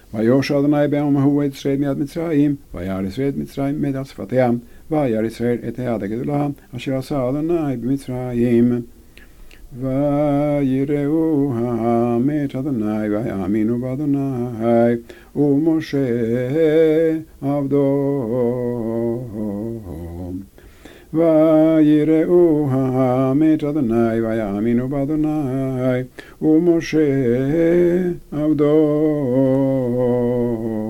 ויושע אדוני ביום ההוא את ישראל מיד מצרים, וירא ישראל את מצרים מת על שפת הים, וירא ישראל את היד הגדולה אשר עשה אדוני במצרים. ויראו העם את אדוני ויאמינו באדוני ומשה עבדו. ויראו העם את אדוני ויאמינו באדוני ומשה עבדו.